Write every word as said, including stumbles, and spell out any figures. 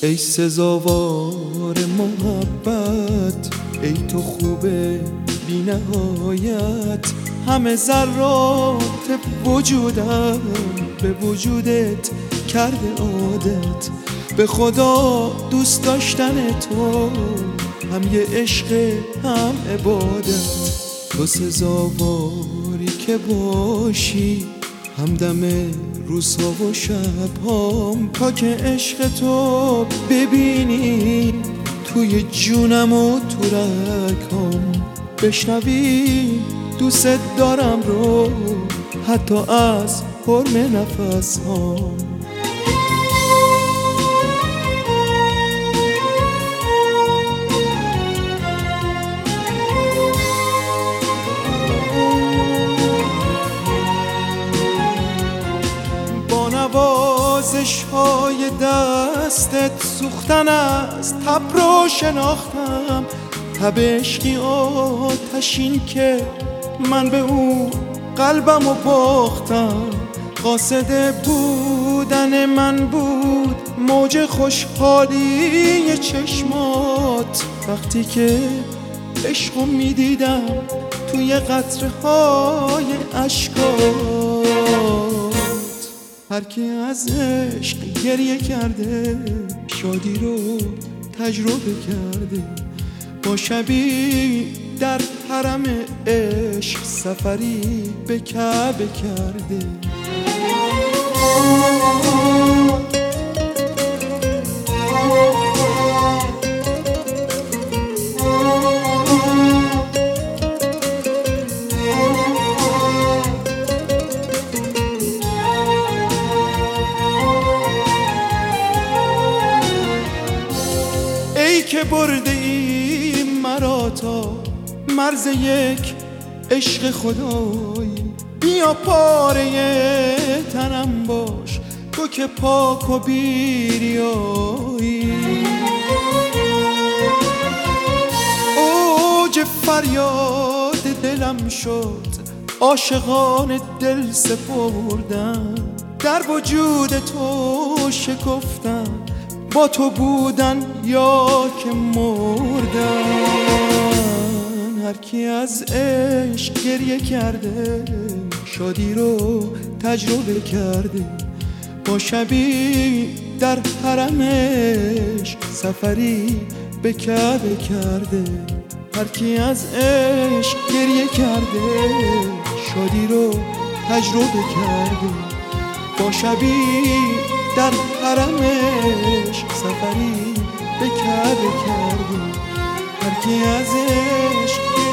ای سزاوار محبت، ای تو خوبه بی نهایت. همه ذرات وجودم به وجودت کرده عادت. به خدا دوست داشتن تو هم یه عشق هم عبادت. تو سزاواری که باشی همدم روزها و شبهام، تا که عشق تو ببینی توی جونم و تو رگام. بشنوی دوست دارم رو حتی از حرم نفس هام. با نوازش های دستت سوختن از تب رو شناختم. تب عشقی آتشین که من به اون قلبم و باختم. قاصد بودن من بود موج خوشحالی چشمات، وقتی که عشقو میدیدم توی قطره های عشقات. هر کی از عشق گریه کرده شادی رو تجربه کرده. با شبی در حرم عشق سفری به کعبه کرده. ای که برده ای مرا تا مرز یک عشق خدایی، بیا پاره تنم باش تو که پاک و بیریایی. اوج فریاد دلم شد عاشقان دل سپردم. در وجود تو شکفتم با تو بودن یا که مردن. هر کی از عشق گریه کرده شادی رو تجربه کرده. با شبی در حرم عشق سفری به کعبه کرده. هر کی از عشق گریه کرده شادی رو تجربه کرده. با شبی در حرم عشق سفری به کعبه کرده. هر کی از عشق